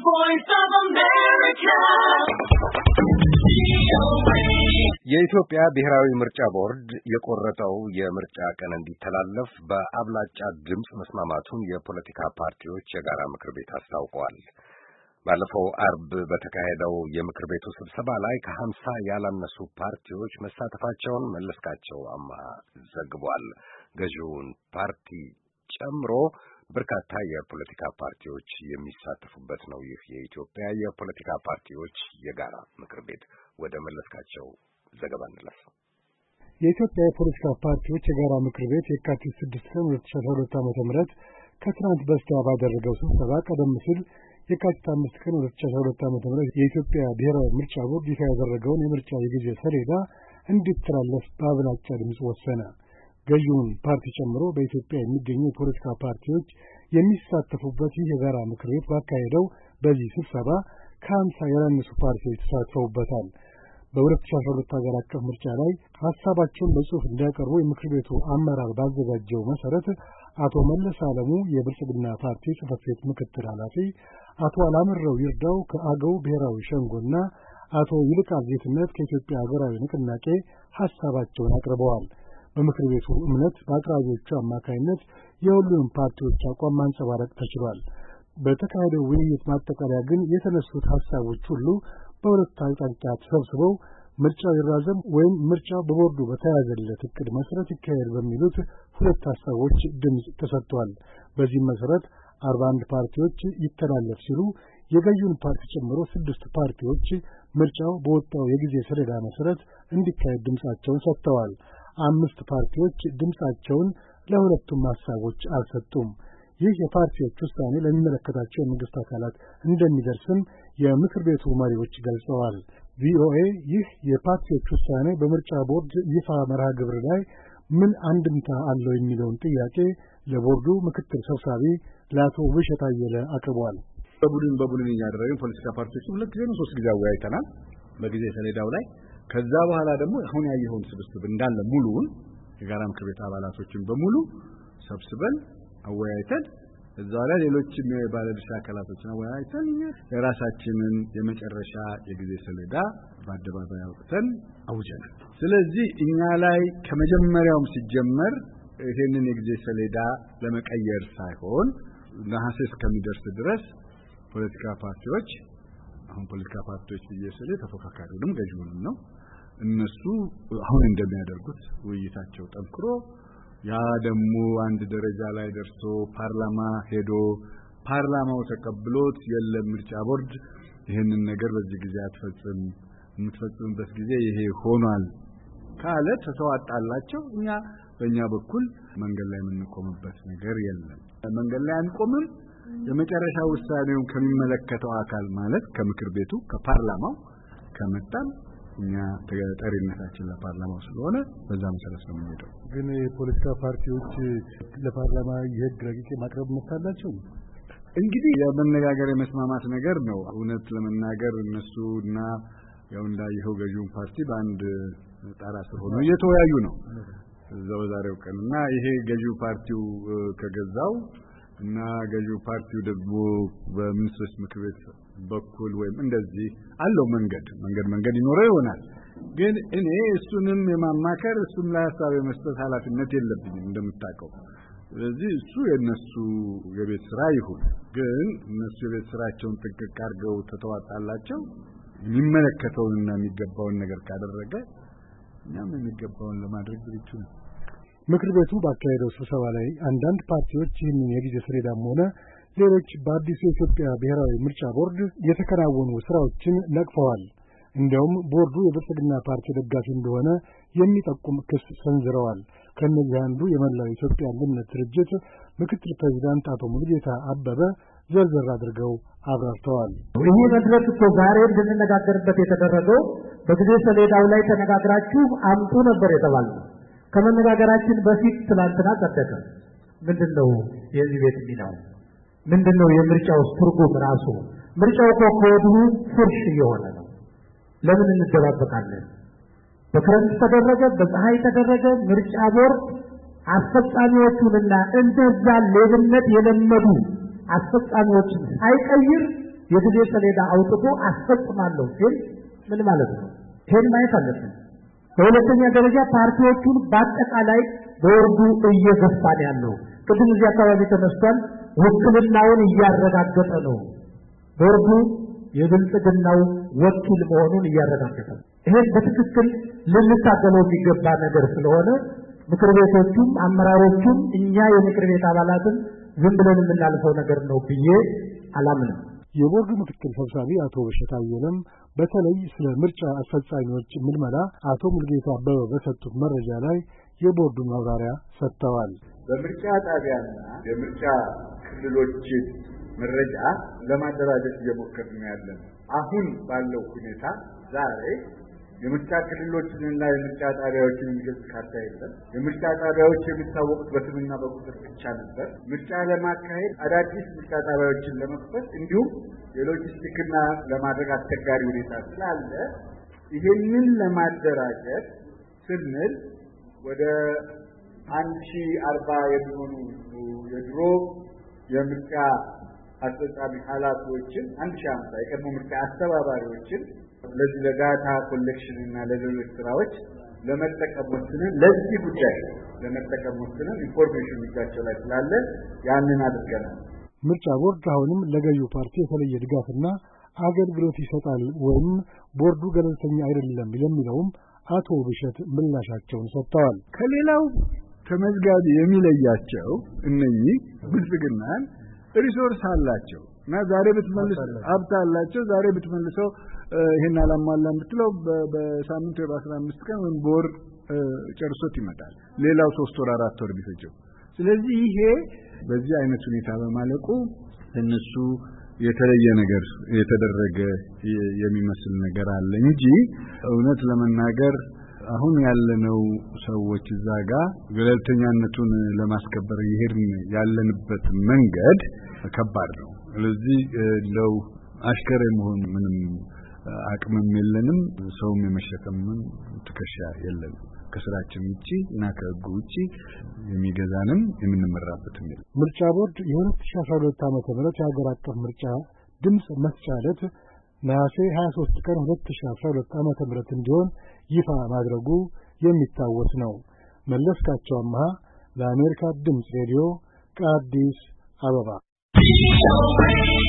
voice of America. የኢትዮጵያ ብሔራዊ ምርጫ ቦርድ የቆረጠው የምርጫ ቀን እንዲተላለፍ በአብላጫ ድምፅ መስማማቱን የፖለቲካ ፓርቲዎች የጋራ ምክር ቤት አስታውቀዋል። ባለፈው አርብ በተካሄደው የምክር ቤቱ ስብሰባ ላይ ከ50 ያላነሱ ፓርቲዎች መሳተፋቸውን መለስካቸው አማሃ ዘግቧል። ገዢውን ፓርቲ ጨምሮ በርካታ የፖለቲካ ፓርቲዎች የሚሳተፉበት ነው ይህ የኢትዮጵያ የፖለቲካ ፓርቲዎች የጋራ ምክር ቤት። ወደ መለስካቸው ዘገባ እንለፍ። የኢትዮጵያ የፖለቲካ ፓርቲዎች የጋራ ምክር ቤት የካቲት 6 ቀን 2012 ዓ.ም ከትናንት በስቲያ ባደረገው ስብሰባ ቀደም ሲል የካቲት 5 ቀን 2012 ዓ.ም የኢትዮጵያ ብሔራዊ ምርጫ ቦርድ ይፋ ያደረገውን የምርጫ የጊዜ ሰሌዳ እንዲተላለፍ በአብላጫ ድምፅ ወሰነ። ገዢውን ፓርቲ ጨምሮ በኢትዮጵያ የሚገኙ የፖለቲካ ፓርቲዎች የሚሳተፉበት ይህ የጋራ ምክር ቤት ባካሄደው በዚህ ስብሰባ ከ50 ያላነሱ ፓርቲዎች ተሳትፈውበታል። በ2012 ሀገር አቀፍ ምርጫ ላይ ሀሳባቸውን በጽሑፍ እንዲያቀርቡ የምክር ቤቱ አመራር ባዘጋጀው መሰረት አቶ መለስ አለሙ የብልጽግና ፓርቲ ጽሕፈት ቤት ምክትል ኃላፊ፣ አቶ አላምረው ይርዳው ከአገው ብሔራዊ ሸንጎና አቶ ይልቃል ጌትነት ከኢትዮጵያ ሀገራዊ ንቅናቄ ሀሳባቸውን አቅርበዋል። በምክር ቤቱ እምነት በአቅራቢዎቹ አማካይነት የሁሉንም ፓርቲዎች አቋም ማንጸባረቅ ተችሏል። በተካሄደው ውይይት ማጠቃለያ ግን የተነሱት ሀሳቦች ሁሉ በሁለት አቅጣጫ ተሰብስበው ምርጫው ይራዘም ወይም ምርጫው በቦርዱ በተያዘለት እቅድ መሰረት ይካሄድ በሚሉት ሁለት ሀሳቦች ድምፅ ተሰጥቷል። በዚህም መሰረት 41 ፓርቲዎች ይተላለፍ ሲሉ የገዢውን ፓርቲ ጨምሮ 6 ፓርቲዎች ምርጫው በወጣው የጊዜ ሰሌዳ መሰረት እንዲካሄድ ድምፃቸውን ሰጥተዋል። 5 ፓርቲዎች ድምፃቸውን ለሁለቱም ሀሳቦች አልሰጡም። ይህ የፓርቲዎች ውሳኔ ለሚመለከታቸው የመንግስት አካላት እንደሚደርስም የምክር ቤቱ መሪዎች ገልጸዋል። ቪኦኤ ይህ የፓርቲዎች ውሳኔ በምርጫ ቦርድ ይፋ መርሃ ግብር ላይ ምን አንድምታ አለው የሚለውን ጥያቄ ለቦርዱ ምክትል ሰብሳቢ ለአቶ ውብሸት አየለ አቅርቧል። በቡድን እያደረግን ፖለቲካ ፓርቲዎች 2 ጊዜ 3 ጊዜ አወያይተናል በጊዜ ሰሌዳው ላይ። ከዛ በኋላ ደግሞ አሁን ያየኸውን ስብስብ እንዳለ ሙሉውን የጋራ ምክር ቤት አባላቶችን በሙሉ ሰብስበን አወያይተን እዛ ላይ ሌሎችም የባለድርሻ አካላቶችን አወያይተን የራሳችንን የመጨረሻ የጊዜ ሰሌዳ በአደባባይ አውጥተን አውጀናል። ስለዚህ እኛ ላይ ከመጀመሪያውም ሲጀመር ይሄንን የጊዜ ሰሌዳ ለመቀየር ሳይሆን ነሐሴ እስከሚደርስ ድረስ ፖለቲካ ፓርቲዎች አሁን ፖለቲካ ፓርቲዎች በየሰሌ ተፎካካሪውንም ገዢውንም ነው እነሱ አሁን እንደሚያደርጉት ውይይታቸው ጠንክሮ ያ ደግሞ አንድ ደረጃ ላይ ደርሶ ፓርላማ ሄዶ ፓርላማው ተቀብሎት የለም ምርጫ ቦርድ ይሄንን ነገር በዚህ ጊዜ አትፈጽም የምትፈጽምበት ጊዜ ይሄ ሆኗል ካለ ተሰዋጣላቸው እኛ በእኛ በኩል መንገድ ላይ የምንቆምበት ነገር የለም። መንገድ ላይ አንቆምም። የመጨረሻ ውሳኔውን ከሚመለከተው አካል ማለት ከምክር ቤቱ ከፓርላማው ከመጣም እኛ ተጠሪነታችን ለፓርላማው ስለሆነ በዛ መሰረት ነው የምንሄደው። ግን የፖለቲካ ፓርቲዎች ለፓርላማ የህግ ረቂቅ ማቅረብ መታላቸው እንግዲህ የመነጋገር የመስማማት ነገር ነው። እውነት ለመናገር እነሱና ያው እንዳየው ገዢው ፓርቲ በአንድ ጣራ ስር ሆኖ እየተወያዩ ነው እዛው ዛሬው ቀንና ይሄ ገዢው ፓርቲው ከገዛው እና ገዢው ፓርቲው ደግሞ በሚኒስትሮች ምክር ቤት በኩል ወይም እንደዚህ አለው መንገድ ይኖረው ይሆናል። ግን እኔ እሱንም የማማከር እሱም ላይ ሐሳብ የመስጠት ኃላፊነት የለብኝም እንደምታውቀው። ስለዚህ እሱ የነሱ የቤት ስራ ይሁን። ግን እነሱ የቤት ስራቸውን ጥንቅቅ አድርገው ተተዋጣላቸው የሚመለከተውንና የሚገባውን ነገር ካደረገ እኛም የሚገባውን ለማድረግ ዝግጁ ነን። ምክር ቤቱ ባካሄደው ስብሰባ ላይ አንዳንድ ፓርቲዎች ይህንን የጊዜ ሰሌዳም ሆነ ሌሎች በአዲሱ የኢትዮጵያ ብሔራዊ ምርጫ ቦርድ የተከናወኑ ስራዎችን ነቅፈዋል። እንዲያውም ቦርዱ የብልጽግና ፓርቲ ደጋፊ እንደሆነ የሚጠቁም ክስ ሰንዝረዋል። ከእነዚህ አንዱ የመላው ኢትዮጵያ አንድነት ድርጅት ምክትል ፕሬዚዳንት አቶ ሙሉጌታ አበበ ዘርዘር አድርገው አብራርተዋል። ይህ መድረክ እኮ ዛሬ እንድንነጋገርበት የተደረገው በጊዜ ሰሌዳው ላይ ተነጋግራችሁ አምጡ ነበር የተባለው። ከመነጋገራችን በፊት ትላንትና ጸደቀ። ምንድነው የዚህ ቤት ሚናው? ምንድነው የምርጫው ትርጉም ራሱ? ምርጫው እኮ ከወዲሁ ፍርሽ እየሆነ ነው። ለምን እንደባበቃለን? በክረምት ተደረገ፣ በፀሐይ ተደረገ። ምርጫ ቦርድ አስፈጻሚዎቹንና እንደዛ ሌብነት የለመዱ አስፈጻሚዎችን ሳይቀይር የጊዜ ሰሌዳ አውጥቶ አስፈጽማለሁ ሲል ምን ማለት ነው? ይሄን ማየት አለብን። በሁለተኛ ደረጃ ፓርቲዎቹን በአጠቃላይ ቦርዱ እየገፋን ያለው ቅድም እዚህ አካባቢ ተነስቷል። ውክልናውን እያረጋገጠ ነው። ቦርዱ የብልጽግናው ወኪል መሆኑን እያረጋገጠ ነው። ይሄን በትክክል ልንታገለው የሚገባ ነገር ስለሆነ ምክር ቤቶቹም አመራሮቹም እኛ የምክር ቤት አባላትን ዝም ብለን የምናልፈው ነገር ነው ብዬ አላምንም። የቦርዱ ምክትል ሰብሳቢ አቶ በሽታ አየለም በተለይ ስለ ምርጫ አስፈጻሚዎች ምልመላ አቶ ሙልጌታ አበበ በሰጡት መረጃ ላይ የቦርዱን ማብራሪያ ሰጥተዋል። በምርጫ ጣቢያና የምርጫ ክልሎች መረጃ ለማደራጀት እየሞከርን ያለን አሁን ባለው ሁኔታ ዛሬ የምርጫ ክልሎችንና የምርጫ ጣቢያዎችን የሚገልጽ ካርታ የለም። የምርጫ ጣቢያዎች የሚታወቁት በስምና በቁጥር ብቻ ነበር። ምርጫ ለማካሄድ አዳዲስ ምርጫ ጣቢያዎችን ለመክፈት እንዲሁም የሎጂስቲክና ለማድረግ አስቸጋሪ ሁኔታ ስላለ ይህንን ለማደራጀት ስንል ወደ 1040 የሚሆኑ የድሮ የምርጫ አስፈጻሚ ኃላፊዎችን 1050 የቀድሞ ምርጫ አስተባባሪዎችን ለዚህ ለዳታ ኮሌክሽን እና ለሌሎች ስራዎች ለመጠቀም ወስነን ለዚህ ጉዳይ ለመጠቀም ወስነን ኢንፎርሜሽን እጃቸው ላይ ስላለ ያንን አድርገናል። ምርጫ ቦርድ አሁንም ለገዢው ፓርቲ የተለየ ድጋፍና አገልግሎት ይሰጣል ወይም ቦርዱ ገለልተኛ አይደለም የሚለውም አቶ ብሸት ምላሻቸውን ሰጥተዋል። ከሌላው ተመዝጋቢ የሚለያቸው እነኚህ ብልጽግናን ሪሶርስ አላቸው እና ዛሬ ብትመልስ ሀብት አላቸው። ዛሬ ብትመልሰው ይሄን አላሟላም ብትለው በሳምንት ወይ በ15 ቀን ወይም በወር ጨርሶት ይመጣል። ሌላው 3 ወር 4 ወር ቢፈጀው። ስለዚህ ይሄ በዚህ አይነት ሁኔታ በማለቁ እነሱ የተለየ ነገር የተደረገ የሚመስል ነገር አለ እንጂ እውነት ለመናገር አሁን ያለነው ሰዎች እዛ ጋር ገለልተኛነቱን ለማስከበር ይሄድን ያለንበት መንገድ ከባድ ነው። ስለዚህ ለው አሽከር መሆን ምንም አቅምም የለንም፣ ሰውም የመሸከምን ትከሻ የለንም። ከስራችን ውጪ እና ከህጉ ውጪ የሚገዛንም የምንመራበትም የለም። ምርጫ ቦርድ የ2012 ዓ.ም የሀገር አቀፍ ምርጫ ድምፅ መስጫ ዕለት ነሐሴ 23 ቀን 2012 ዓ.ም እንዲሆን ይፋ ማድረጉ የሚታወስ ነው። መለስካቸው አምሃ ለአሜሪካ ድምፅ ሬዲዮ ከአዲስ አበባ